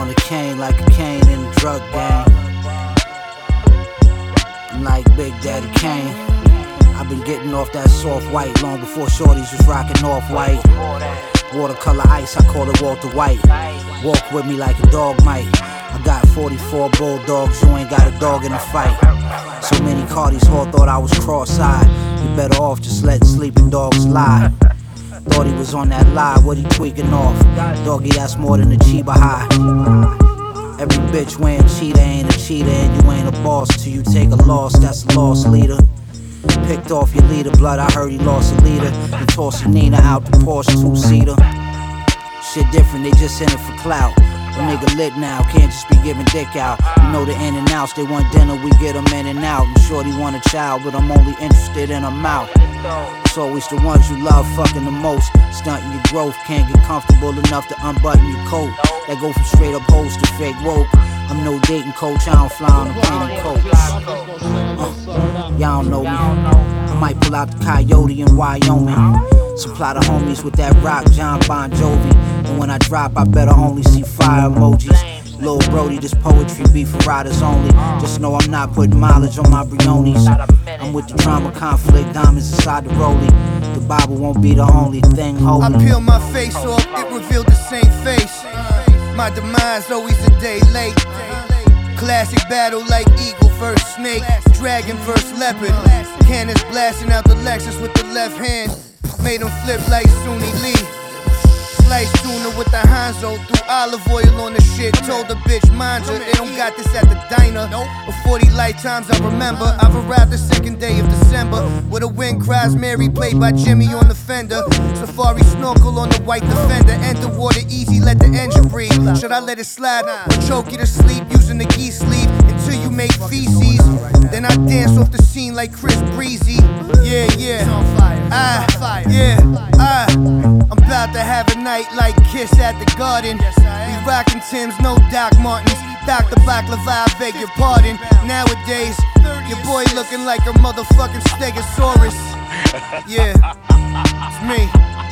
on the cane like a cane in a drug gang. I'm like Big Daddy Kane. I've been getting off that soft white long before shorties was rocking off white. Watercolor ice, I call it Walter White. Walk with me like a dog might. I got 44 bulldogs, you ain't got a dog in a fight. So many Cardi's Hall thought I was cross-eyed. You better off just letting sleeping dogs lie. Thought he was on that lie, what he tweaking off? Doggy, that's more than a Chiba high. Every bitch wearing cheetah ain't a cheetah, and you ain't a boss till you take a loss, that's a loss leader. Picked off your leader, blood, I heard he lost a leader. And tossing Nina out the Porsche 2-seater. Shit different, they just in it for clout. A nigga lit now, can't just be giving dick out. You know the in and outs, they want dinner, we get them in and out. And shorty want a child, but I'm only interested in her mouth. It's always the ones you love fucking the most. Stunting your growth, can't get comfortable enough to unbutton your coat. That go from straight up hoes to fake woke. I'm no dating coach, I don't fly on a plane and coach. Y'all don't know me. I might pull out the coyote in Wyoming. Supply the homies with that rock, John Bon Jovi. And when I drop, I better only see fire emojis. Lil Brody, this poetry be for riders only. Just know I'm not putting mileage on my Briones. I'm with the drama, conflict, diamonds inside the rollie. The Bible won't be the only thing holding. I peel my face off, it revealed the same face. My demise always a day late. Classic battle like eagle versus snake, dragon versus leopard. Cannons blasting out the Lexus with the left hand. Made him flip like Suni Lee. Sliced tuna with the Hanzo, threw olive oil on the shit. Told the bitch, mind you, they don't got this at the diner. For 40 lifetimes I remember, I've arrived the second day of December. With a wind cries Mary, played by Jimmy on the fender. Safari snorkel on the white Defender. Enter water easy, let the engine breathe. Should I let it slide or choke you to sleep using the geese sleeve until you make feces? Then I dance off the scene like Chris Breezy. Yeah, I'm about to have a night like Kiss at the Garden. We rockin' Timbs, no Doc Martens. Dr. Baklava, I beg your pardon. Nowadays, your boy looking like a motherfucking Stegosaurus. Yeah, it's me.